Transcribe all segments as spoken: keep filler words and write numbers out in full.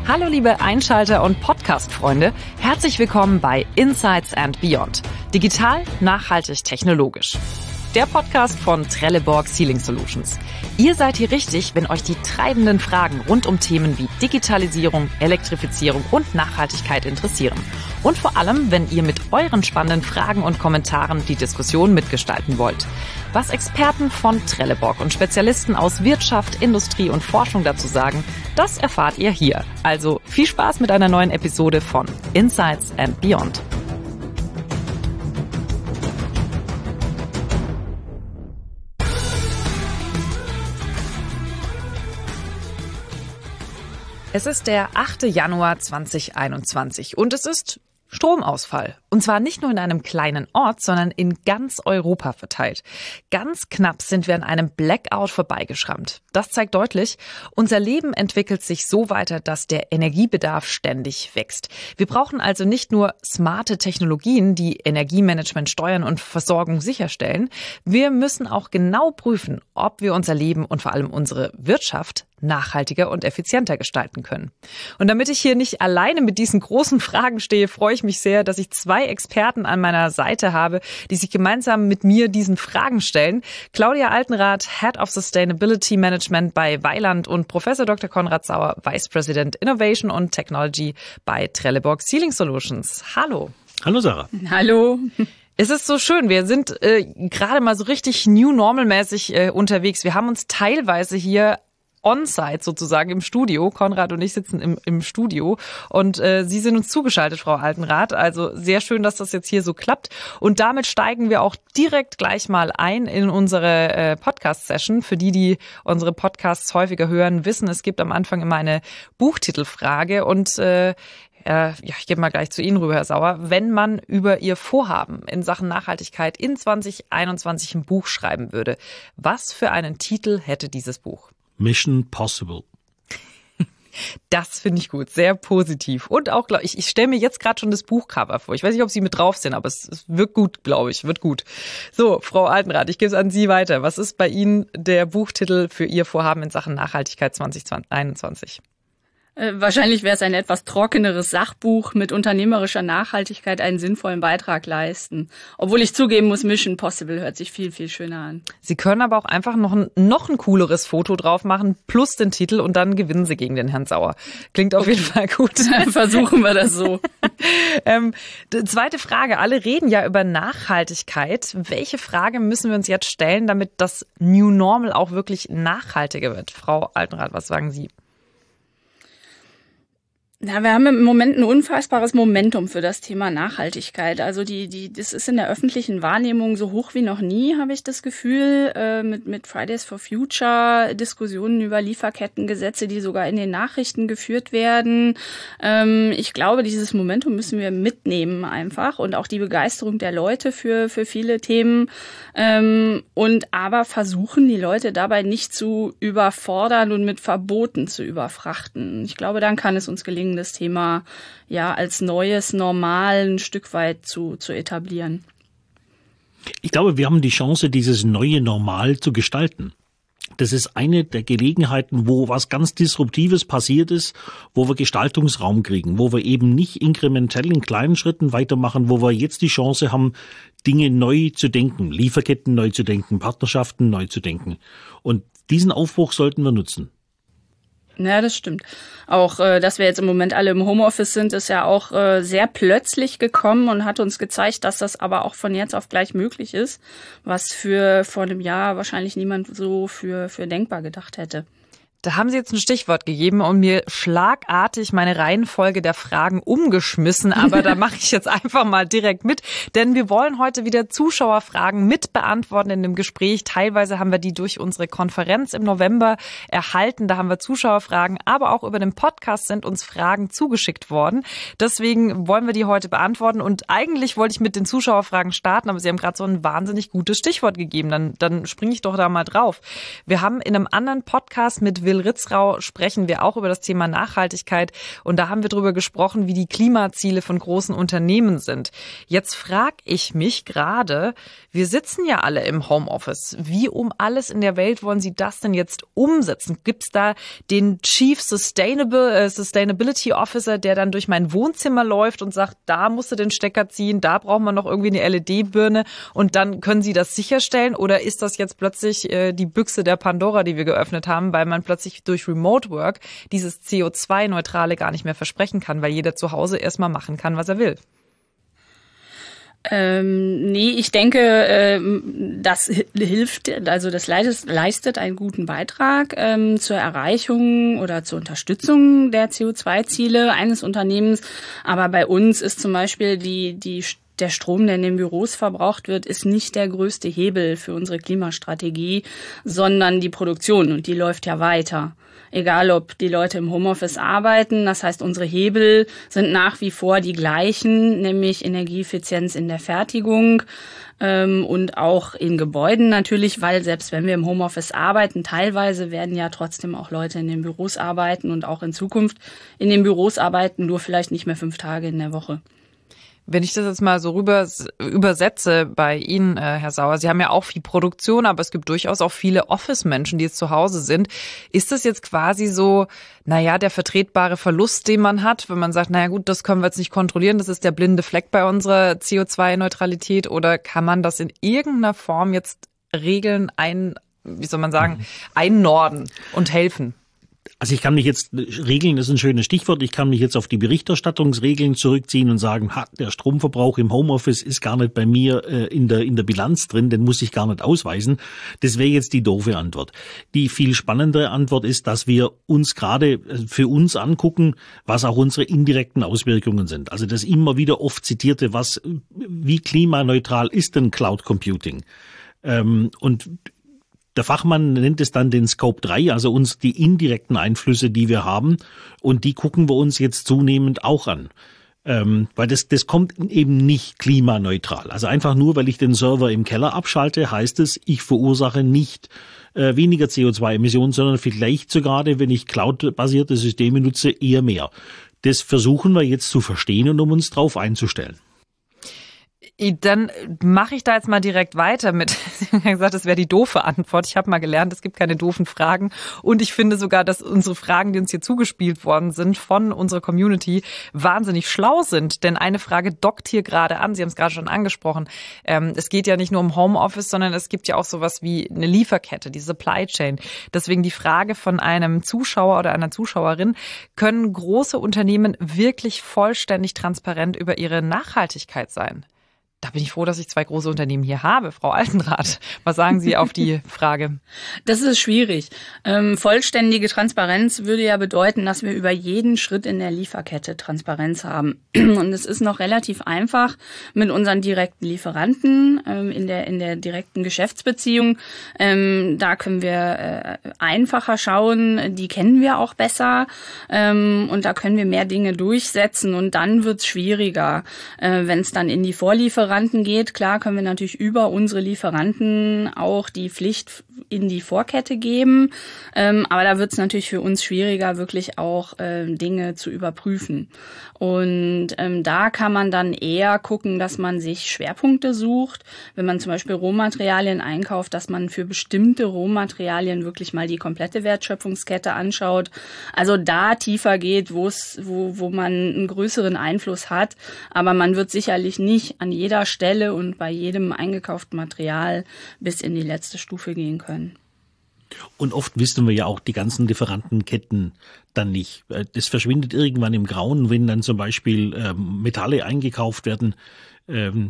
Hallo liebe Einschalter und Podcast-Freunde, herzlich willkommen bei Insights and Beyond. Digital, nachhaltig, technologisch. Der Podcast von Trelleborg Sealing Solutions. Ihr seid hier richtig, wenn euch die treibenden Fragen rund um Themen wie Digitalisierung, Elektrifizierung und Nachhaltigkeit interessieren. Und vor allem, wenn ihr mit euren spannenden Fragen und Kommentaren die Diskussion mitgestalten wollt. Was Experten von Trelleborg und Spezialisten aus Wirtschaft, Industrie und Forschung dazu sagen, das erfahrt ihr hier. Also viel Spaß mit einer neuen Episode von Insights and Beyond. Es ist der achte Januar zweitausendeinundzwanzig und es ist Stromausfall. Und zwar nicht nur in einem kleinen Ort, sondern in ganz Europa verteilt. Ganz knapp sind wir an einem Blackout vorbeigeschrammt. Das zeigt deutlich, unser Leben entwickelt sich so weiter, dass der Energiebedarf ständig wächst. Wir brauchen also nicht nur smarte Technologien, die Energiemanagement steuern und Versorgung sicherstellen. Wir müssen auch genau prüfen, ob wir unser Leben und vor allem unsere Wirtschaft nachhaltiger und effizienter gestalten können. Und damit ich hier nicht alleine mit diesen großen Fragen stehe, freue ich mich sehr, dass ich zwei Experten an meiner Seite habe, die sich gemeinsam mit mir diesen Fragen stellen. Claudia Altenrath, Head of Sustainability Management bei Weiland und Professor Doktor Konrad Sauer, Vice President Innovation und Technology bei Trelleborg Sealing Solutions. Hallo. Hallo Sarah. Hallo. Es ist so schön, wir sind äh, gerade mal so richtig New Normal-mäßig äh, unterwegs. Wir haben uns teilweise hier on-site sozusagen im Studio. Konrad und ich sitzen im, im Studio und äh, Sie sind uns zugeschaltet, Frau Altenrath. Also sehr schön, dass das jetzt hier so klappt. Und damit steigen wir auch direkt gleich mal ein in unsere äh, Podcast-Session. Für die, die unsere Podcasts häufiger hören, wissen, es gibt am Anfang immer eine Buchtitelfrage und äh, Ja, ich gebe mal gleich zu Ihnen rüber, Herr Sauer. Wenn man über Ihr Vorhaben in Sachen Nachhaltigkeit in zwanzig einundzwanzig ein Buch schreiben würde, was für einen Titel hätte dieses Buch? Mission Possible. Das finde ich gut, sehr positiv. Und auch, glaube ich, ich stelle mir jetzt gerade schon das Buchcover vor. Ich weiß nicht, ob Sie mit drauf sind, aber es, es wird gut, glaube ich, wird gut. So, Frau Altenrath, ich gebe es an Sie weiter. Was ist bei Ihnen der Buchtitel für Ihr Vorhaben in Sachen Nachhaltigkeit zwanzig einundzwanzig? Äh, wahrscheinlich wäre es ein etwas trockeneres Sachbuch mit unternehmerischer Nachhaltigkeit einen sinnvollen Beitrag leisten. Obwohl ich zugeben muss, Mission Possible hört sich viel, viel schöner an. Sie können aber auch einfach noch ein, noch ein cooleres Foto drauf machen, plus den Titel und dann gewinnen Sie gegen den Herrn Sauer. Klingt auf jeden Fall gut. Versuchen wir das so. ähm, zweite Frage. Alle reden ja über Nachhaltigkeit. Welche Frage müssen wir uns jetzt stellen, damit das New Normal auch wirklich nachhaltiger wird? Frau Altenrath, was sagen Sie? Ja, wir haben im Moment ein unfassbares Momentum für das Thema Nachhaltigkeit. Also die, die, das ist in der öffentlichen Wahrnehmung so hoch wie noch nie, habe ich das Gefühl, äh, mit, mit Fridays for Future, Diskussionen über Lieferkettengesetze, die sogar in den Nachrichten geführt werden. Ähm, ich glaube, dieses Momentum müssen wir mitnehmen einfach und auch die Begeisterung der Leute für, für viele Themen. Ähm, und aber versuchen, die Leute dabei nicht zu überfordern und mit Verboten zu überfrachten. Ich glaube, dann kann es uns gelingen, das Thema ja als neues Normal ein Stück weit zu, zu etablieren. Ich glaube, wir haben die Chance, dieses neue Normal zu gestalten. Das ist eine der Gelegenheiten, wo was ganz Disruptives passiert ist, wo wir Gestaltungsraum kriegen, wo wir eben nicht inkrementell in kleinen Schritten weitermachen, wo wir jetzt die Chance haben, Dinge neu zu denken, Lieferketten neu zu denken, Partnerschaften neu zu denken. Und diesen Aufbruch sollten wir nutzen. Ja, das stimmt. Auch, äh, dass wir jetzt im Moment alle im Homeoffice sind, ist ja auch äh, sehr plötzlich gekommen und hat uns gezeigt, dass das aber auch von jetzt auf gleich möglich ist, was für vor einem Jahr wahrscheinlich niemand so für, für denkbar gedacht hätte. Da haben Sie jetzt ein Stichwort gegeben und mir schlagartig meine Reihenfolge der Fragen umgeschmissen, aber da mache ich jetzt einfach mal direkt mit, denn wir wollen heute wieder Zuschauerfragen mit beantworten in dem Gespräch. Teilweise haben wir die durch unsere Konferenz im November erhalten, da haben wir Zuschauerfragen, aber auch über den Podcast sind uns Fragen zugeschickt worden. Deswegen wollen wir die heute beantworten und eigentlich wollte ich mit den Zuschauerfragen starten, aber Sie haben gerade so ein wahnsinnig gutes Stichwort gegeben, dann, dann springe ich doch da mal drauf. Wir haben in einem anderen Podcast mit Will Till Ritzrau sprechen wir auch über das Thema Nachhaltigkeit. Und da haben wir darüber gesprochen, wie die Klimaziele von großen Unternehmen sind. Jetzt frage ich mich gerade, wir sitzen ja alle im Homeoffice. Wie um alles in der Welt wollen Sie das denn jetzt umsetzen? Gibt es da den Chief Sustainable, äh, Sustainability Officer, der dann durch mein Wohnzimmer läuft und sagt, da musst du den Stecker ziehen, da braucht man noch irgendwie eine L E D-Birne und dann können Sie das sicherstellen? Oder ist das jetzt plötzlich äh, die Büchse der Pandora, die wir geöffnet haben, weil man plötzlich durch Remote Work dieses C O zwei Neutrale gar nicht mehr versprechen kann, weil jeder zu Hause erstmal machen kann, was er will? Ähm, nee, ich denke, ähm, das hilft, also das leistet, leistet einen guten Beitrag ähm, zur Erreichung oder zur Unterstützung der C O zwei Ziele eines Unternehmens. Aber bei uns ist zum Beispiel die, die der Strom, der in den Büros verbraucht wird, ist nicht der größte Hebel für unsere Klimastrategie, sondern die Produktion, und die läuft ja weiter. Egal, ob die Leute im Homeoffice arbeiten, das heißt, unsere Hebel sind nach wie vor die gleichen, nämlich Energieeffizienz in der Fertigung ähm, und auch in Gebäuden natürlich, weil selbst wenn wir im Homeoffice arbeiten, teilweise werden ja trotzdem auch Leute in den Büros arbeiten und auch in Zukunft in den Büros arbeiten, nur vielleicht nicht mehr fünf Tage in der Woche. Wenn ich das jetzt mal so rüber übersetze bei Ihnen, äh, Herr Sauer, Sie haben ja auch viel Produktion, aber es gibt durchaus auch viele Office-Menschen, die jetzt zu Hause sind. Ist das jetzt quasi so, naja, der vertretbare Verlust, den man hat, wenn man sagt, naja gut, das können wir jetzt nicht kontrollieren, das ist der blinde Fleck bei unserer C O zwei Neutralität, oder kann man das in irgendeiner Form jetzt regeln, ein, wie soll man sagen, einnorden und helfen? Also ich kann mich jetzt, Regeln ist ein schönes Stichwort, ich kann mich jetzt auf die Berichterstattungsregeln zurückziehen und sagen, ha, der Stromverbrauch im Homeoffice ist gar nicht bei mir äh, in der in der Bilanz drin, den muss ich gar nicht ausweisen. Das wäre jetzt die doofe Antwort. Die viel spannendere Antwort ist, dass wir uns gerade für uns angucken, was auch unsere indirekten Auswirkungen sind. Also das immer wieder oft zitierte, was, wie klimaneutral ist denn Cloud Computing? Ähm, und Der Fachmann nennt es dann den Scope drei, also uns die indirekten Einflüsse, die wir haben. Und die gucken wir uns jetzt zunehmend auch an. Ähm, weil das, das kommt eben nicht klimaneutral. Also einfach nur, weil ich den Server im Keller abschalte, heißt es, ich verursache nicht äh, weniger C O zwei Emissionen, sondern vielleicht sogar, wenn ich Cloud-basierte Systeme nutze, eher mehr. Das versuchen wir jetzt zu verstehen und um uns drauf einzustellen. Dann mache ich da jetzt mal direkt weiter mit. Sie haben ja gesagt, das wäre die doofe Antwort. Ich habe mal gelernt, es gibt keine doofen Fragen. Und ich finde sogar, dass unsere Fragen, die uns hier zugespielt worden sind von unserer Community, wahnsinnig schlau sind. Denn eine Frage dockt hier gerade an. Sie haben es gerade schon angesprochen. Ähm, es geht ja nicht nur um Homeoffice, sondern es gibt ja auch sowas wie eine Lieferkette, die Supply Chain. Deswegen die Frage von einem Zuschauer oder einer Zuschauerin: Können große Unternehmen wirklich vollständig transparent über ihre Nachhaltigkeit sein? Da bin ich froh, dass ich zwei große Unternehmen hier habe. Frau Altenrath, was sagen Sie auf die Frage? Das ist schwierig. Ähm, vollständige Transparenz würde ja bedeuten, dass wir über jeden Schritt in der Lieferkette Transparenz haben. Und es ist noch relativ einfach mit unseren direkten Lieferanten ähm, in der in der direkten Geschäftsbeziehung. Ähm, da können wir äh, einfacher schauen. Die kennen wir auch besser. Ähm, und da können wir mehr Dinge durchsetzen. Und dann wird's schwieriger, äh, wenn es dann in die Vorlieferanten geht. Klar können wir natürlich über unsere Lieferanten auch die Pflicht in die Vorkette geben. Ähm, aber da wird es natürlich für uns schwieriger, wirklich auch ähm, Dinge zu überprüfen. Und ähm, da kann man dann eher gucken, dass man sich Schwerpunkte sucht. Wenn man zum Beispiel Rohmaterialien einkauft, dass man für bestimmte Rohmaterialien wirklich mal die komplette Wertschöpfungskette anschaut. Also da tiefer geht, wo es, wo, wo man einen größeren Einfluss hat. Aber man wird sicherlich nicht an jeder Stelle und bei jedem eingekauften Material bis in die letzte Stufe gehen können. Und oft wissen wir ja auch die ganzen Lieferantenketten dann nicht. Das verschwindet irgendwann im Grauen, wenn dann zum Beispiel ähm, Metalle eingekauft werden. Ähm,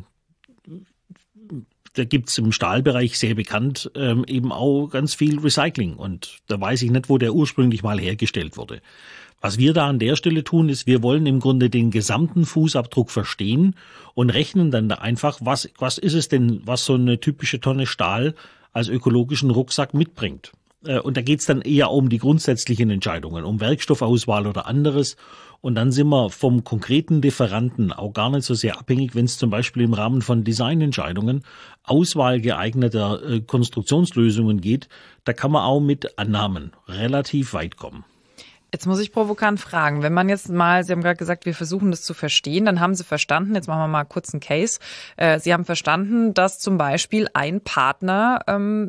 da gibt's im Stahlbereich sehr bekannt ähm, eben auch ganz viel Recycling. Und da weiß ich nicht, wo der ursprünglich mal hergestellt wurde. Was wir da an der Stelle tun, ist, wir wollen im Grunde den gesamten Fußabdruck verstehen und rechnen dann da einfach, was, was ist es denn, was so eine typische Tonne Stahl als ökologischen Rucksack mitbringt. Und da geht's dann eher um die grundsätzlichen Entscheidungen, um Werkstoffauswahl oder anderes. Und dann sind wir vom konkreten Lieferanten auch gar nicht so sehr abhängig, wenn es zum Beispiel im Rahmen von Designentscheidungen, Auswahl geeigneter äh, Konstruktionslösungen geht. Da kann man auch mit Annahmen relativ weit kommen. Jetzt muss ich provokant fragen, wenn man jetzt mal, Sie haben gerade gesagt, wir versuchen das zu verstehen, dann haben Sie verstanden, jetzt machen wir mal kurz einen Case, äh, Sie haben verstanden, dass zum Beispiel ein Partner ähm,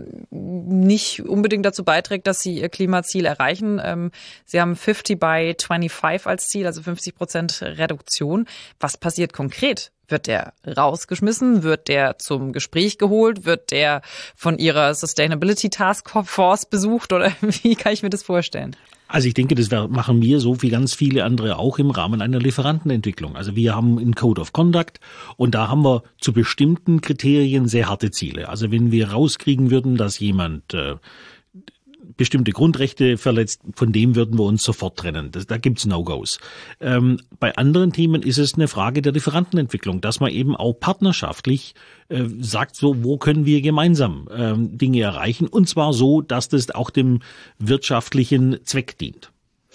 nicht unbedingt dazu beiträgt, dass Sie Ihr Klimaziel erreichen. Ähm, Sie haben fünfzig by fünfundzwanzig als Ziel, also fünfzig Prozent Reduktion. Was passiert konkret? Wird der rausgeschmissen? Wird der zum Gespräch geholt? Wird der von Ihrer Sustainability Task Force besucht? Oder wie kann ich mir das vorstellen? Also ich denke, das machen wir so wie ganz viele andere auch im Rahmen einer Lieferantenentwicklung. Also wir haben einen Code of Conduct und da haben wir zu bestimmten Kriterien sehr harte Ziele. Also wenn wir rauskriegen würden, dass jemand äh, bestimmte Grundrechte verletzt, von dem würden wir uns sofort trennen. Das, da gibt's No-Gos. Ähm, bei anderen Themen ist es eine Frage der Lieferantenentwicklung, dass man eben auch partnerschaftlich äh, sagt, so wo können wir gemeinsam ähm, Dinge erreichen, und zwar so, dass das auch dem wirtschaftlichen Zweck dient.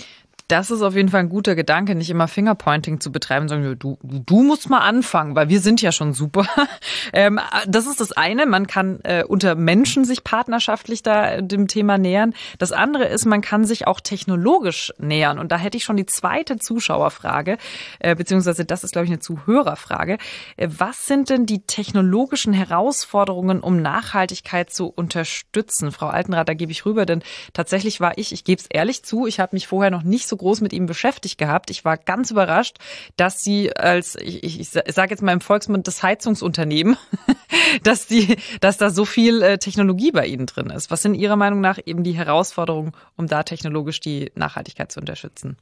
Das ist auf jeden Fall ein guter Gedanke, nicht immer Fingerpointing zu betreiben, sondern du, du musst mal anfangen, weil wir sind ja schon super. Ähm, das ist das eine, man kann äh, unter Menschen sich partnerschaftlich da dem Thema nähern. Das andere ist, man kann sich auch technologisch nähern. Und da hätte ich schon die zweite Zuschauerfrage, äh, beziehungsweise das ist, glaube ich, eine Zuhörerfrage. Äh, was sind denn die technologischen Herausforderungen, um Nachhaltigkeit zu unterstützen? Frau Altenrath, da gebe ich rüber, denn tatsächlich war ich, ich gebe es ehrlich zu, ich habe mich vorher noch nicht so groß mit ihm beschäftigt gehabt. Ich war ganz überrascht, dass sie als, ich, ich, ich sage jetzt mal im Volksmund, das Heizungsunternehmen, dass die, dass da so viel äh, Technologie bei Ihnen drin ist. Was sind Ihrer Meinung nach eben die Herausforderungen, um da technologisch die Nachhaltigkeit zu unterstützen?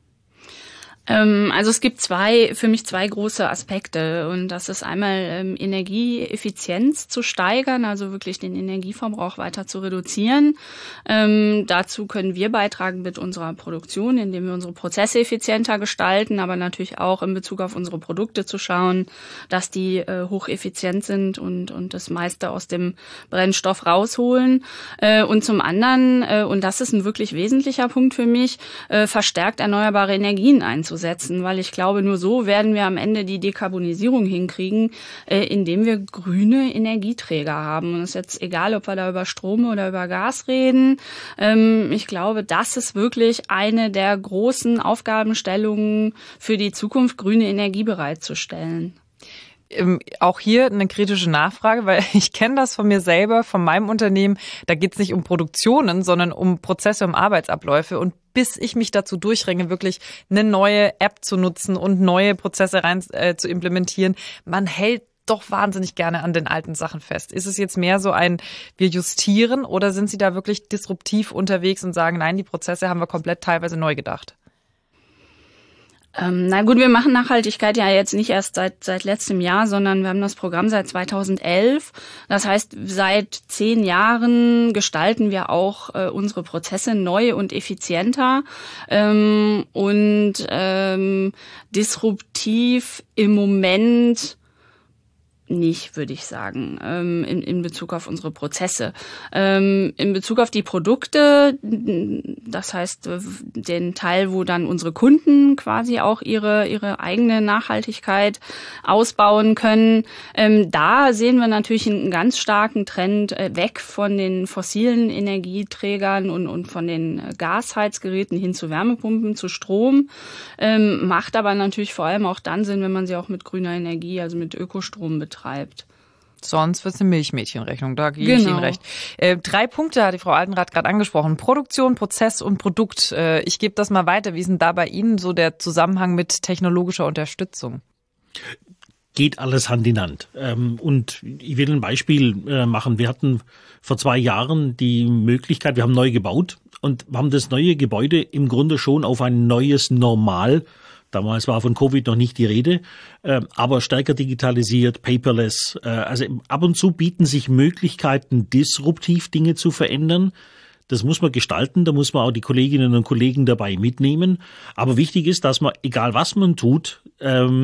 Also es gibt zwei, für mich zwei große Aspekte, und das ist einmal ähm, Energieeffizienz zu steigern, also wirklich den Energieverbrauch weiter zu reduzieren. Ähm, dazu können wir beitragen mit unserer Produktion, indem wir unsere Prozesse effizienter gestalten, aber natürlich auch in Bezug auf unsere Produkte zu schauen, dass die äh, hocheffizient sind und und das meiste aus dem Brennstoff rausholen. Äh, und zum anderen, äh, und das ist ein wirklich wesentlicher Punkt für mich, äh, verstärkt erneuerbare Energien einzusetzen. Setzen, weil ich glaube, nur so werden wir am Ende die Dekarbonisierung hinkriegen, äh, indem wir grüne Energieträger haben. Und es ist jetzt egal, ob wir da über Strom oder über Gas reden. Ähm, ich glaube, das ist wirklich eine der großen Aufgabenstellungen für die Zukunft, grüne Energie bereitzustellen. Auch hier eine kritische Nachfrage, weil ich kenne das von mir selber, von meinem Unternehmen. Da geht es nicht um Produktionen, sondern um Prozesse, um Arbeitsabläufe. Und bis ich mich dazu durchringe, wirklich eine neue App zu nutzen und neue Prozesse rein äh, zu implementieren, man hält doch wahnsinnig gerne an den alten Sachen fest. Ist es jetzt mehr so ein, wir justieren, oder sind Sie da wirklich disruptiv unterwegs und sagen, nein, die Prozesse haben wir komplett teilweise neu gedacht? Ähm, na gut, wir machen Nachhaltigkeit ja jetzt nicht erst seit seit letztem Jahr, sondern wir haben das Programm seit zweitausendelf. Das heißt, seit zehn Jahren gestalten wir auch äh, unsere Prozesse neu und effizienter ähm, und ähm, disruptiv im Moment nicht, würde ich sagen, ähm, in, in Bezug auf unsere Prozesse. Ähm, in Bezug auf die Produkte, das heißt den Teil, wo dann unsere Kunden quasi auch ihre ihre eigene Nachhaltigkeit ausbauen können, ähm, da sehen wir natürlich einen ganz starken Trend äh, weg von den fossilen Energieträgern und, und von den Gasheizgeräten hin zu Wärmepumpen, zu Strom. Ähm, macht aber natürlich vor allem auch dann Sinn, wenn man sie auch mit grüner Energie, also mit Ökostrom betreibt. Sonst wird es eine Milchmädchenrechnung, da gebe genau. ich Ihnen recht. Äh, drei Punkte hat die Frau Altenrath gerade angesprochen. Produktion, Prozess und Produkt. Äh, ich gebe das mal weiter. Wie ist denn da bei Ihnen so der Zusammenhang mit technologischer Unterstützung? Geht alles Hand in Hand. Ähm, und ich will ein Beispiel äh, machen. Wir hatten vor zwei Jahren die Möglichkeit, wir haben neu gebaut und haben das neue Gebäude im Grunde schon auf ein neues Normal, damals war von Covid noch nicht die Rede, äh, aber stärker digitalisiert, paperless. Äh, also ab und zu bieten sich Möglichkeiten, disruptiv Dinge zu verändern. Das muss man gestalten, da muss man auch die Kolleginnen und Kollegen dabei mitnehmen. Aber wichtig ist, dass man, egal was man tut, ähm,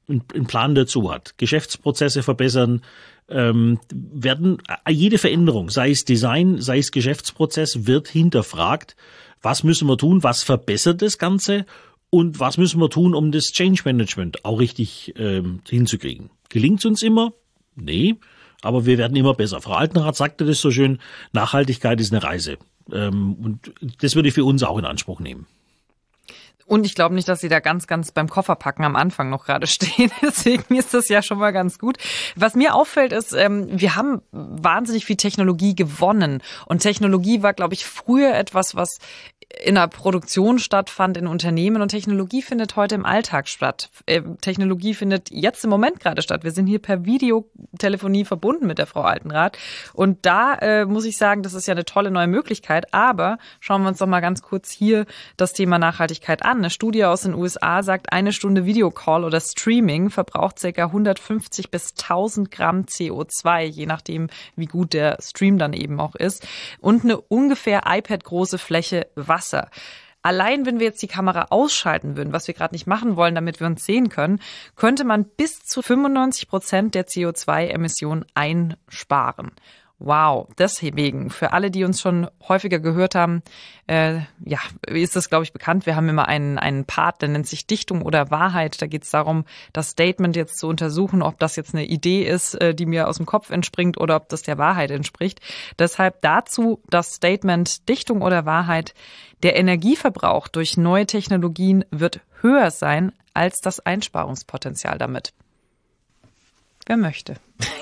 einen Plan dazu hat, Geschäftsprozesse verbessern, ähm, werden jede Veränderung, sei es Design, sei es Geschäftsprozess, wird hinterfragt. Was müssen wir tun? Was verbessert das Ganze? Und was müssen wir tun, um das Change Management auch richtig ähm, hinzukriegen? Gelingt es uns immer? Nee, aber wir werden immer besser. Frau Altenrath sagte das so schön, Nachhaltigkeit ist eine Reise. Ähm, und das würde ich für uns auch in Anspruch nehmen. Und ich glaube nicht, dass Sie da ganz, ganz beim Kofferpacken am Anfang noch gerade stehen. Deswegen ist das ja schon mal ganz gut. Was mir auffällt, ist, ähm, wir haben wahnsinnig viel Technologie gewonnen. Und Technologie war, glaube ich, früher etwas, was in der Produktion stattfand, in Unternehmen. Und Technologie findet heute im Alltag statt. Äh, Technologie findet jetzt im Moment gerade statt. Wir sind hier per Videotelefonie verbunden mit der Frau Altenrath. Und da äh, muss ich sagen, das ist ja eine tolle neue Möglichkeit. Aber schauen wir uns doch mal ganz kurz hier das Thema Nachhaltigkeit an. Eine Studie aus den U S A sagt, eine Stunde Videocall oder Streaming verbraucht ca. hundertfünfzig bis tausend Gramm C O zwei, je nachdem, wie gut der Stream dann eben auch ist. Und eine ungefähr iPad-große Fläche Wasser. Allein wenn wir jetzt die Kamera ausschalten würden, was wir gerade nicht machen wollen, damit wir uns sehen können, könnte man bis zu fünfundneunzig Prozent der C O zwei Emissionen einsparen. Wow, deswegen, für alle, die uns schon häufiger gehört haben, äh, ja, ist das, glaube ich, bekannt. Wir haben immer einen, einen Part, der nennt sich Dichtung oder Wahrheit. Da geht es darum, das Statement jetzt zu untersuchen, ob das jetzt eine Idee ist, äh, die mir aus dem Kopf entspringt oder ob das der Wahrheit entspricht. Deshalb dazu das Statement Dichtung oder Wahrheit. Der Energieverbrauch durch neue Technologien wird höher sein als das Einsparungspotenzial damit. Wer möchte?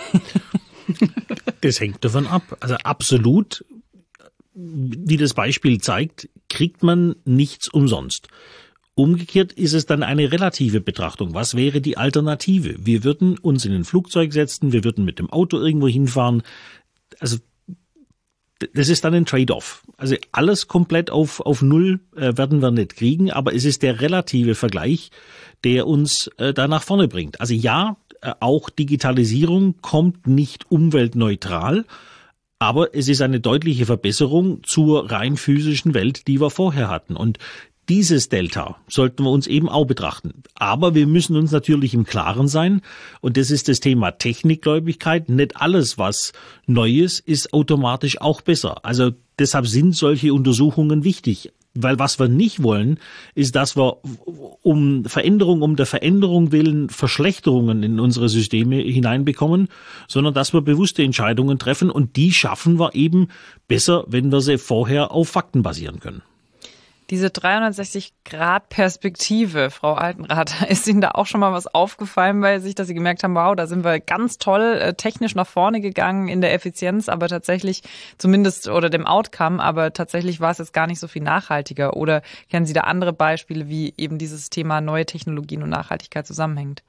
Das hängt davon ab. Also absolut, wie das Beispiel zeigt, kriegt man nichts umsonst. Umgekehrt ist es dann eine relative Betrachtung. Was wäre die Alternative? Wir würden uns in ein Flugzeug setzen, wir würden mit dem Auto irgendwo hinfahren. Also das ist dann ein Trade-off. Also alles komplett auf, auf Null äh, werden wir nicht kriegen, aber es ist der relative Vergleich, der uns äh, da nach vorne bringt. Also ja, auch Digitalisierung kommt nicht umweltneutral, aber es ist eine deutliche Verbesserung zur rein physischen Welt, die wir vorher hatten. Und dieses Delta sollten wir uns eben auch betrachten. Aber wir müssen uns natürlich im Klaren sein, und das ist das Thema Technikgläubigkeit. Nicht alles, was Neues, ist automatisch auch besser. Also deshalb sind solche Untersuchungen wichtig. Weil was wir nicht wollen, ist, dass wir um Veränderung, um der Veränderung willen Verschlechterungen in unsere Systeme hineinbekommen, sondern dass wir bewusste Entscheidungen treffen, und die schaffen wir eben besser, wenn wir sie vorher auf Fakten basieren können. Diese dreihundertsechzig Grad Perspektive, Frau Altenrath, ist Ihnen da auch schon mal was aufgefallen bei sich, dass Sie gemerkt haben, wow, da sind wir ganz toll äh, technisch nach vorne gegangen in der Effizienz, aber tatsächlich zumindest, oder dem Outcome, aber tatsächlich war es jetzt gar nicht so viel nachhaltiger. Oder kennen Sie da andere Beispiele, wie eben dieses Thema neue Technologien und Nachhaltigkeit zusammenhängt?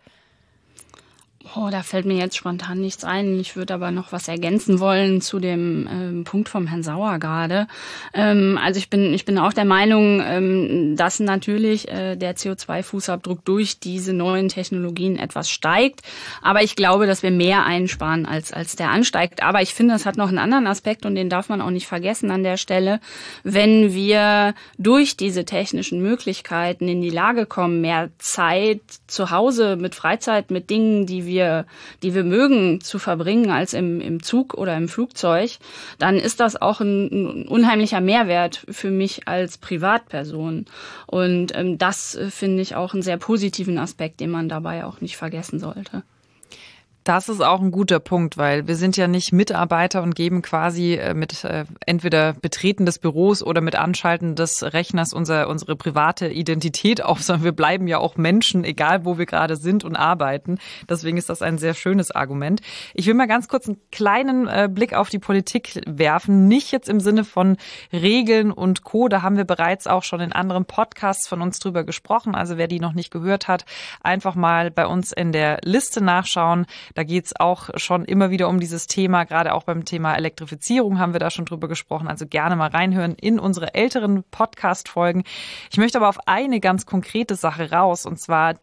Oh, da fällt mir jetzt spontan nichts ein. Ich würde aber noch was ergänzen wollen zu dem ähm, Punkt vom Herrn Sauer gerade. Ähm, also ich bin ich bin auch der Meinung, ähm, dass natürlich äh, der C O zwei Fußabdruck durch diese neuen Technologien etwas steigt. Aber ich glaube, dass wir mehr einsparen, als als der ansteigt. Aber ich finde, das hat noch einen anderen Aspekt, und den darf man auch nicht vergessen an der Stelle. Wenn wir durch diese technischen Möglichkeiten in die Lage kommen, mehr Zeit zu Hause mit Freizeit, mit Dingen, die wir die wir mögen, zu verbringen als im, im Zug oder im Flugzeug, dann ist das auch ein, ein unheimlicher Mehrwert für mich als Privatperson. Und ähm, das äh, finde ich auch einen sehr positiven Aspekt, den man dabei auch nicht vergessen sollte. Das ist auch ein guter Punkt, weil wir sind ja nicht Mitarbeiter und geben quasi mit äh, entweder Betreten des Büros oder mit Anschalten des Rechners unser, unsere private Identität auf, sondern wir bleiben ja auch Menschen, egal wo wir gerade sind und arbeiten. Deswegen ist das ein sehr schönes Argument. Ich will mal ganz kurz einen kleinen äh, Blick auf die Politik werfen, nicht jetzt im Sinne von Regeln und Co. Da haben wir bereits auch schon in anderen Podcasts von uns drüber gesprochen. Also wer die noch nicht gehört hat, einfach mal bei uns in der Liste nachschauen. Da geht es auch schon immer wieder um dieses Thema, gerade auch beim Thema Elektrifizierung haben wir da schon drüber gesprochen. Also gerne mal reinhören in unsere älteren Podcast-Folgen. Ich möchte aber auf eine ganz konkrete Sache raus, und zwar den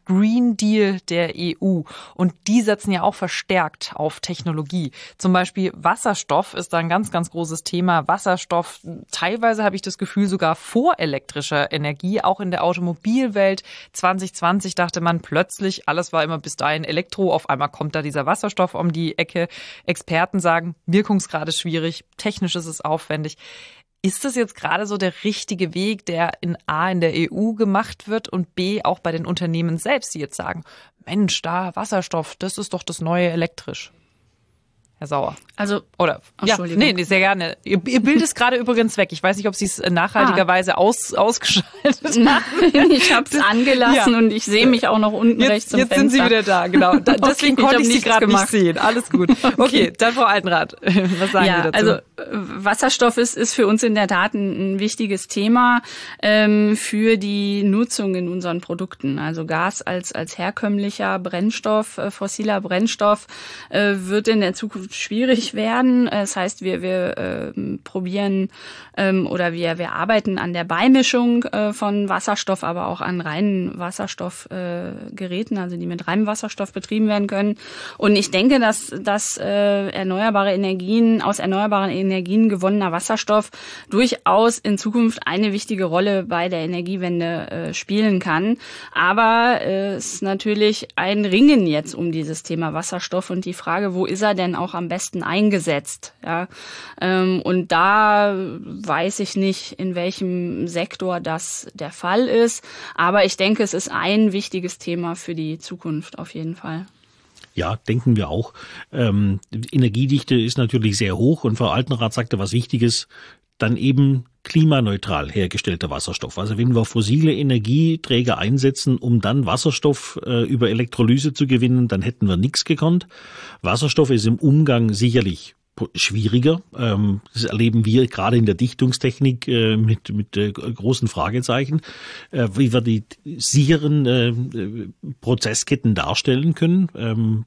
Green Deal der E U. Und die setzen ja auch verstärkt auf Technologie. Zum Beispiel Wasserstoff ist da ein ganz, ganz großes Thema. Wasserstoff, teilweise habe ich das Gefühl, sogar vor elektrischer Energie, auch in der Automobilwelt. zwanzig zwanzig dachte man plötzlich, alles war immer bis dahin Elektro, auf einmal kommt da dieser Wasserstoff um die Ecke. Experten sagen, Wirkungsgrad ist schwierig, technisch ist es aufwendig. Ist das jetzt gerade so der richtige Weg, der in A in der E U gemacht wird und B auch bei den Unternehmen selbst, die jetzt sagen, Mensch, da Wasserstoff, das ist doch das neue elektrisch? Herr Sauer. Also, oder, ja, nee, nee, sehr gerne. Ihr, ihr Bild ist gerade übrigens weg. Ich weiß nicht, ob Sie es nachhaltigerweise ah. aus, ausgeschaltet haben. Nein, ich habe es angelassen ja. und ich sehe mich auch noch unten jetzt, rechts im Jetzt Fenster. sind Sie wieder da, genau. Da, deswegen okay, konnte ich, ich Sie gerade nicht sehen. Alles gut. Okay, okay dann Frau Altenrath, was sagen ja, Sie dazu? Also Wasserstoff ist, ist für uns in der Tat ein, ein wichtiges Thema ähm, für die Nutzung in unseren Produkten. Also Gas als, als herkömmlicher Brennstoff, äh, fossiler Brennstoff äh, wird in der Zukunft schwierig werden. Das heißt, wir wir äh, probieren ähm, oder wir wir arbeiten an der Beimischung äh, von Wasserstoff, aber auch an reinen Wasserstoffgeräten, äh, also die mit reinem Wasserstoff betrieben werden können. Und ich denke, dass dass äh, erneuerbare Energien aus erneuerbaren Energien gewonnener Wasserstoff durchaus in Zukunft eine wichtige Rolle bei der Energiewende äh, spielen kann. Aber äh, es ist natürlich ein Ringen jetzt um dieses Thema Wasserstoff und die Frage, wo ist er denn auch am besten eingesetzt. Ja, ähm, und da weiß ich nicht, in welchem Sektor das der Fall ist. Aber ich denke, es ist ein wichtiges Thema für die Zukunft auf jeden Fall. Ja, denken wir auch. Ähm, Energiedichte ist natürlich sehr hoch und Frau Altenrath sagte was Wichtiges, dann eben klimaneutral hergestellter Wasserstoff. Also wenn wir fossile Energieträger einsetzen, um dann Wasserstoff äh, über Elektrolyse zu gewinnen, dann hätten wir nichts gekonnt. Wasserstoff ist im Umgang sicherlich schwieriger. Ähm, das erleben wir gerade in der Dichtungstechnik äh, mit mit äh, großen Fragezeichen, äh, wie wir die sicheren äh, Prozessketten darstellen können. Ähm,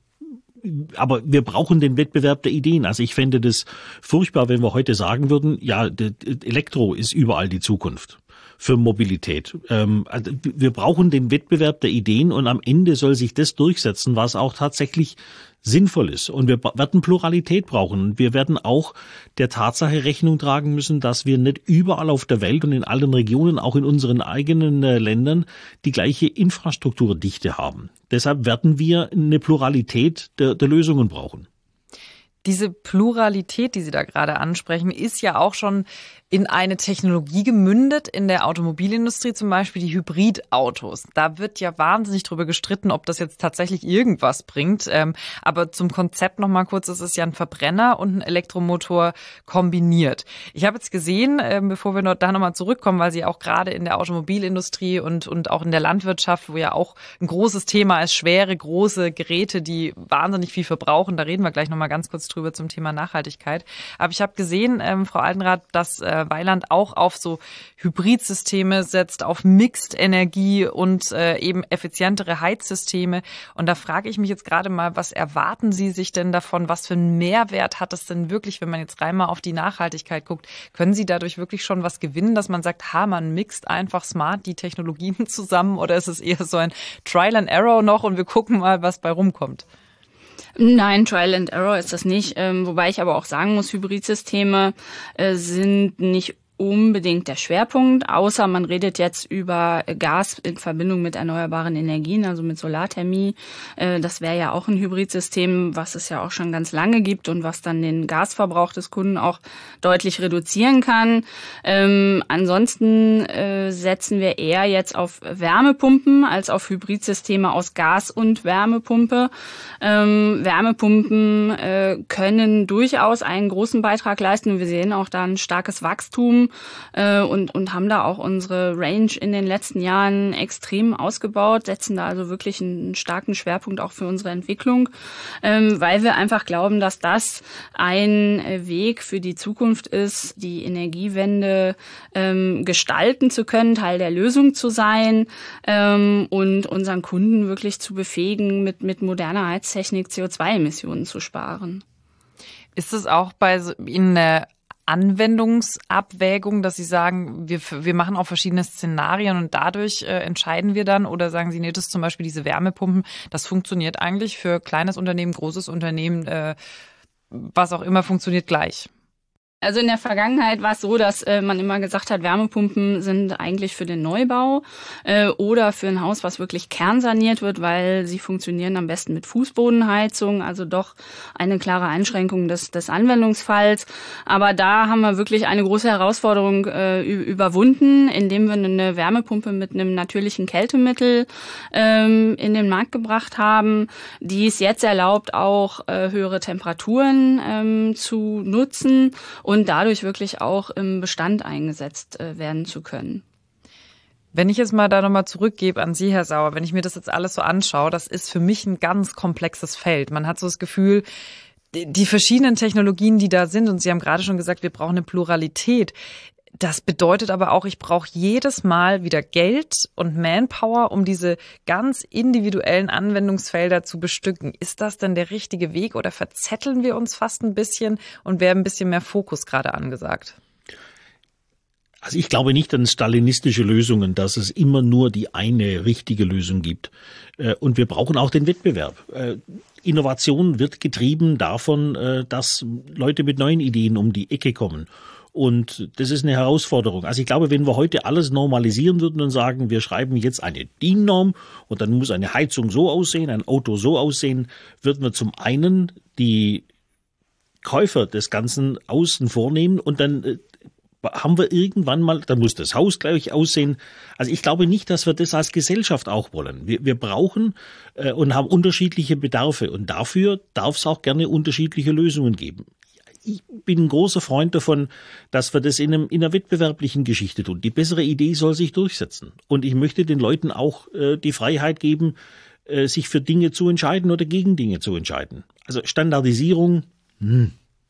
Aber wir brauchen den Wettbewerb der Ideen. Also ich fände das furchtbar, wenn wir heute sagen würden, ja, Elektro ist überall die Zukunft für Mobilität. Ähm, also wir brauchen den Wettbewerb der Ideen und am Ende soll sich das durchsetzen, was auch tatsächlich sinnvoll ist. Und wir werden Pluralität brauchen. Wir werden auch der Tatsache Rechnung tragen müssen, dass wir nicht überall auf der Welt und in allen Regionen, auch in unseren eigenen äh, Ländern, die gleiche Infrastrukturdichte haben. Deshalb werden wir eine Pluralität der, der Lösungen brauchen. Diese Pluralität, die Sie da gerade ansprechen, ist ja auch schon in eine Technologie gemündet, in der Automobilindustrie zum Beispiel die Hybridautos. Da wird ja wahnsinnig drüber gestritten, ob das jetzt tatsächlich irgendwas bringt. Ähm, aber zum Konzept noch mal kurz, es ist ja ein Verbrenner und ein Elektromotor kombiniert. Ich habe jetzt gesehen, ähm, bevor wir noch, da nochmal zurückkommen, weil Sie auch gerade in der Automobilindustrie und, und auch in der Landwirtschaft, wo ja auch ein großes Thema ist, schwere, große Geräte, die wahnsinnig viel verbrauchen. Da reden wir gleich nochmal ganz kurz drüber zum Thema Nachhaltigkeit. Aber ich habe gesehen, ähm, Frau Altenrath, dass äh, Weiland auch auf so Hybridsysteme setzt, auf Mixed-Energie und äh, eben effizientere Heizsysteme. Und da frage ich mich jetzt gerade mal, was erwarten Sie sich denn davon? Was für einen Mehrwert hat es denn wirklich, wenn man jetzt rein mal auf die Nachhaltigkeit guckt? Können Sie dadurch wirklich schon was gewinnen, dass man sagt, ha, man mixt einfach smart die Technologien zusammen? Oder ist es eher so ein Trial and Error noch und wir gucken mal, was bei rumkommt? Nein, Trial and Error ist das nicht. Ähm, wobei ich aber auch sagen muss, Hybridsysteme äh, sind nicht unbedingt der Schwerpunkt, außer man redet jetzt über Gas in Verbindung mit erneuerbaren Energien, also mit Solarthermie. Das wäre ja auch ein Hybridsystem, was es ja auch schon ganz lange gibt und was dann den Gasverbrauch des Kunden auch deutlich reduzieren kann. Ähm, ansonsten äh, setzen wir eher jetzt auf Wärmepumpen als auf Hybridsysteme aus Gas und Wärmepumpe. Ähm, Wärmepumpen äh, können durchaus einen großen Beitrag leisten. Wir sehen auch da ein starkes Wachstum und, und haben da auch unsere Range in den letzten Jahren extrem ausgebaut, setzen da also wirklich einen starken Schwerpunkt auch für unsere Entwicklung, weil wir einfach glauben, dass das ein Weg für die Zukunft ist, die Energiewende gestalten zu können, Teil der Lösung zu sein und unseren Kunden wirklich zu befähigen, mit, mit moderner Heiztechnik C O zwei Emissionen zu sparen. Ist es auch bei Ihnen eine Anwendungsabwägung, dass Sie sagen, wir, wir machen auch verschiedene Szenarien und dadurch äh, entscheiden wir dann? Oder sagen Sie, nee, das ist zum Beispiel diese Wärmepumpen, das funktioniert eigentlich für kleines Unternehmen, großes Unternehmen, äh, was auch immer, funktioniert gleich? Also in der Vergangenheit war es so, dass äh, man immer gesagt hat, Wärmepumpen sind eigentlich für den Neubau äh, oder für ein Haus, was wirklich kernsaniert wird, weil sie funktionieren am besten mit Fußbodenheizung, also doch eine klare Einschränkung des, des Anwendungsfalls. Aber da haben wir wirklich eine große Herausforderung äh, überwunden, indem wir eine Wärmepumpe mit einem natürlichen Kältemittel ähm, in den Markt gebracht haben, die es jetzt erlaubt, auch äh, höhere Temperaturen ähm, zu nutzen und und dadurch wirklich auch im Bestand eingesetzt äh, werden zu können. Wenn ich jetzt mal da nochmal zurückgebe an Sie, Herr Sauer, wenn ich mir das jetzt alles so anschaue, das ist für mich ein ganz komplexes Feld. Man hat so das Gefühl, die verschiedenen Technologien, die da sind, und Sie haben gerade schon gesagt, wir brauchen eine Pluralität. Das bedeutet aber auch, ich brauche jedes Mal wieder Geld und Manpower, um diese ganz individuellen Anwendungsfelder zu bestücken. Ist das denn der richtige Weg oder verzetteln wir uns fast ein bisschen und wäre ein bisschen mehr Fokus gerade angesagt? Also ich glaube nicht an stalinistische Lösungen, dass es immer nur die eine richtige Lösung gibt. Und wir brauchen auch den Wettbewerb. Innovation wird getrieben davon, dass Leute mit neuen Ideen um die Ecke kommen. Und das ist eine Herausforderung. Also ich glaube, wenn wir heute alles normalisieren würden und sagen, wir schreiben jetzt eine D I N-Norm und dann muss eine Heizung so aussehen, ein Auto so aussehen, würden wir zum einen die Käufer des Ganzen außen vornehmen und dann äh, haben wir irgendwann mal, dann muss das Haus gleich aussehen. Also ich glaube nicht, dass wir das als Gesellschaft auch wollen. Wir, wir brauchen äh, und haben unterschiedliche Bedarfe und dafür darf es auch gerne unterschiedliche Lösungen geben. Ich bin ein großer Freund davon, dass wir das in, einem, in einer wettbewerblichen Geschichte tun. Die bessere Idee soll sich durchsetzen. Und ich möchte den Leuten auch äh, die Freiheit geben, äh, sich für Dinge zu entscheiden oder gegen Dinge zu entscheiden. Also Standardisierung, hm.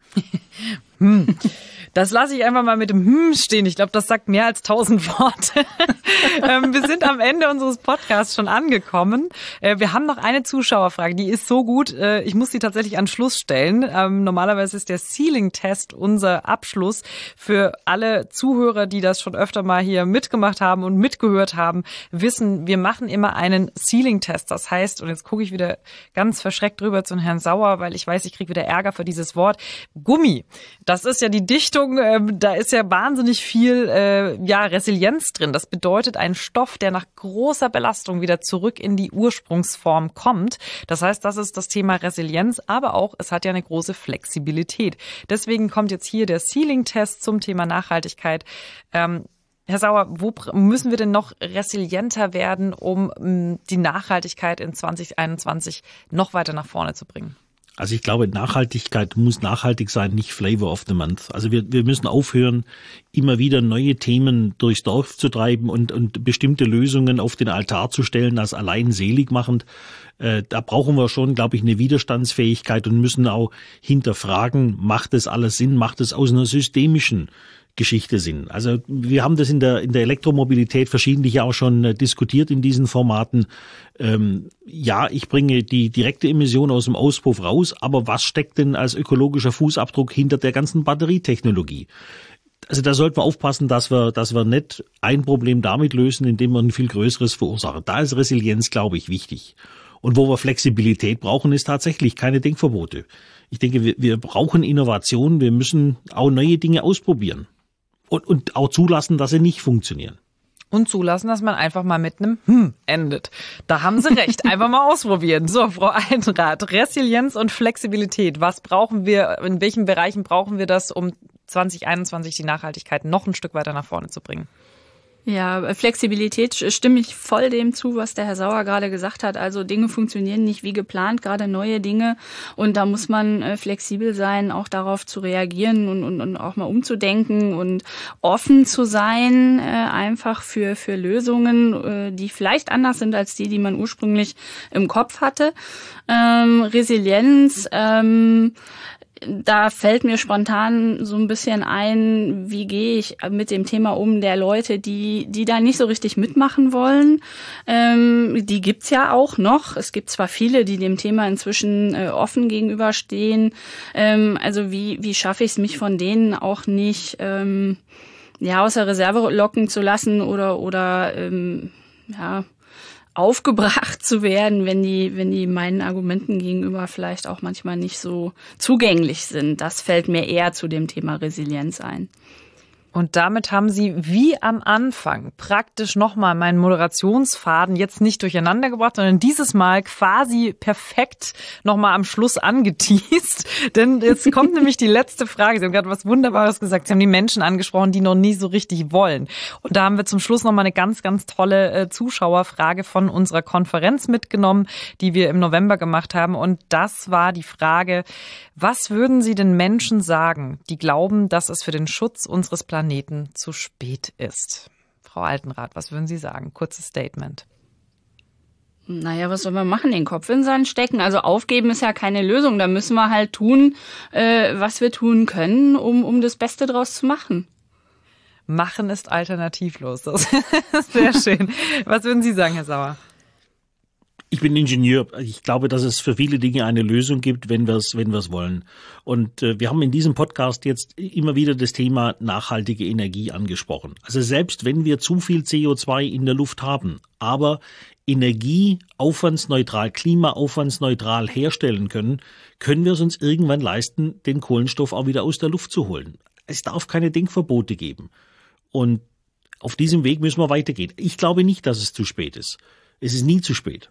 hm. Das lasse ich einfach mal mit dem Hm stehen. Ich glaube, das sagt mehr als tausend Worte. ähm, wir sind am Ende unseres Podcasts schon angekommen. Äh, wir haben noch eine Zuschauerfrage, die ist so gut. Äh, ich muss sie tatsächlich an Schluss stellen. Ähm, normalerweise ist der Ceiling-Test unser Abschluss für alle Zuhörer, die das schon öfter mal hier mitgemacht haben und mitgehört haben, wissen, wir machen immer einen Ceiling-Test. Das heißt, und jetzt gucke ich wieder ganz verschreckt rüber zu Herrn Sauer, weil ich weiß, ich kriege wieder Ärger für dieses Wort. Gummi, das ist ja die Dichtung. Da ist ja wahnsinnig viel äh, ja, Resilienz drin. Das bedeutet ein Stoff, der nach großer Belastung wieder zurück in die Ursprungsform kommt. Das heißt, das ist das Thema Resilienz, aber auch, es hat ja eine große Flexibilität. Deswegen kommt jetzt hier der Ceiling-Test zum Thema Nachhaltigkeit. Ähm, Herr Sauer, wo müssen wir denn noch resilienter werden, um m, die Nachhaltigkeit in zwanzig einundzwanzig noch weiter nach vorne zu bringen? Also ich glaube, Nachhaltigkeit muss nachhaltig sein, nicht Flavor of the Month. Also wir, wir müssen aufhören, immer wieder neue Themen durchs Dorf zu treiben und, und bestimmte Lösungen auf den Altar zu stellen als allein selig machend. Äh, da brauchen wir schon, glaube ich, eine Widerstandsfähigkeit und müssen auch hinterfragen, macht das alles Sinn, macht es aus einer systemischen Geschichte Sinn. Also wir haben das in der in der Elektromobilität verschiedentlich auch schon äh, diskutiert in diesen Formaten. Ähm, ja, ich bringe die direkte Emission aus dem Auspuff raus, aber was steckt denn als ökologischer Fußabdruck hinter der ganzen Batterietechnologie? Also da sollten wir aufpassen, dass wir dass wir nicht ein Problem damit lösen, indem wir ein viel größeres verursachen. Da ist Resilienz, glaube ich, wichtig. Und wo wir Flexibilität brauchen, ist tatsächlich keine Denkverbote. Ich denke, wir, wir brauchen Innovation, wir müssen auch neue Dinge ausprobieren. Und, und auch zulassen, dass sie nicht funktionieren. Und zulassen, dass man einfach mal mit einem Hm endet. Da haben Sie recht. Einfach mal ausprobieren. So, Frau Einrath, Resilienz und Flexibilität. Was brauchen wir, in welchen Bereichen brauchen wir das, um zwanzig einundzwanzig die Nachhaltigkeit noch ein Stück weiter nach vorne zu bringen? Ja, Flexibilität stimme ich voll dem zu, was der Herr Sauer gerade gesagt hat. Also Dinge funktionieren nicht wie geplant, gerade neue Dinge. Und da muss man äh, flexibel sein, auch darauf zu reagieren und, und, und auch mal umzudenken und offen zu sein, äh, einfach für, für Lösungen, äh, die vielleicht anders sind als die, die man ursprünglich im Kopf hatte. Ähm, Resilienz, ähm, da fällt mir spontan so ein bisschen ein, wie gehe ich mit dem Thema um der Leute, die die da nicht so richtig mitmachen wollen. Ähm, die gibt's ja auch noch. Es gibt zwar viele, die dem Thema inzwischen äh, offen gegenüberstehen. Ähm, also wie wie schaffe ich es, mich von denen auch nicht ähm, ja aus der Reserve locken zu lassen oder oder ähm, ja aufgebracht zu werden, wenn die, wenn die meinen Argumenten gegenüber vielleicht auch manchmal nicht so zugänglich sind. Das fällt mir eher zu dem Thema Resilienz ein. Und damit haben Sie wie am Anfang praktisch nochmal meinen Moderationsfaden jetzt nicht durcheinander gebracht, sondern dieses Mal quasi perfekt nochmal am Schluss angeteast. Denn jetzt kommt nämlich die letzte Frage. Sie haben gerade was Wunderbares gesagt. Sie haben die Menschen angesprochen, die noch nie so richtig wollen. Und da haben wir zum Schluss nochmal eine ganz, ganz tolle äh, Zuschauerfrage von unserer Konferenz mitgenommen, die wir im November gemacht haben. Und das war die Frage: Was würden Sie den Menschen sagen, die glauben, dass es für den Schutz unseres Planeten zu spät ist? Frau Altenrath, was würden Sie sagen? Kurzes Statement. Naja, was sollen wir machen? Den Kopf in den Sand stecken? Also aufgeben ist ja keine Lösung. Da müssen wir halt tun, äh, was wir tun können, um, um das Beste draus zu machen. Machen ist alternativlos. Das ist sehr schön. Was würden Sie sagen, Herr Sauer? Ich bin Ingenieur. Ich glaube, dass es für viele Dinge eine Lösung gibt, wenn wir es wenn wir es wollen. Und äh, wir haben in diesem Podcast jetzt immer wieder das Thema nachhaltige Energie angesprochen. Also selbst wenn wir zu viel C O zwei in der Luft haben, aber Energie aufwandsneutral, klimaaufwandsneutral herstellen können, können wir es uns irgendwann leisten, den Kohlenstoff auch wieder aus der Luft zu holen. Es darf keine Denkverbote geben. Und auf diesem Weg müssen wir weitergehen. Ich glaube nicht, dass es zu spät ist. Es ist nie zu spät.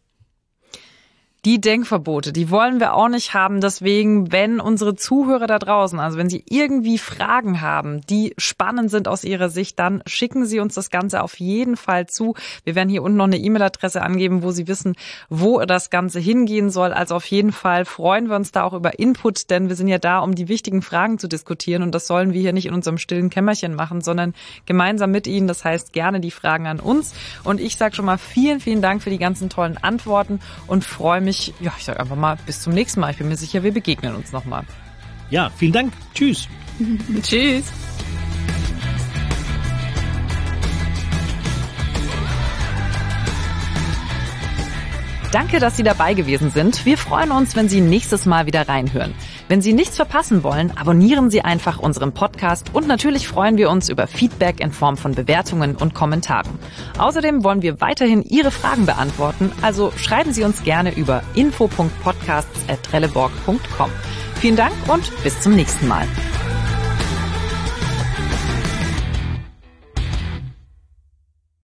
Die Denkverbote, die wollen wir auch nicht haben. Deswegen, wenn unsere Zuhörer da draußen, also wenn sie irgendwie Fragen haben, die spannend sind aus ihrer Sicht, dann schicken Sie uns das Ganze auf jeden Fall zu. Wir werden hier unten noch eine E-Mail-Adresse angeben, wo Sie wissen, wo das Ganze hingehen soll. Also auf jeden Fall freuen wir uns da auch über Input, denn wir sind ja da, um die wichtigen Fragen zu diskutieren. Und das sollen wir hier nicht in unserem stillen Kämmerchen machen, sondern gemeinsam mit Ihnen. Das heißt, gerne die Fragen an uns. Und ich sage schon mal vielen, vielen Dank für die ganzen tollen Antworten und freue mich, ja, ich sage einfach mal, bis zum nächsten Mal. Ich bin mir sicher, wir begegnen uns nochmal. Ja, vielen Dank. Tschüss. Tschüss. Danke, dass Sie dabei gewesen sind. Wir freuen uns, wenn Sie nächstes Mal wieder reinhören. Wenn Sie nichts verpassen wollen, abonnieren Sie einfach unseren Podcast und natürlich freuen wir uns über Feedback in Form von Bewertungen und Kommentaren. Außerdem wollen wir weiterhin Ihre Fragen beantworten, also schreiben Sie uns gerne über info punkt podcasts at trelleborg punkt com. Vielen Dank und bis zum nächsten Mal.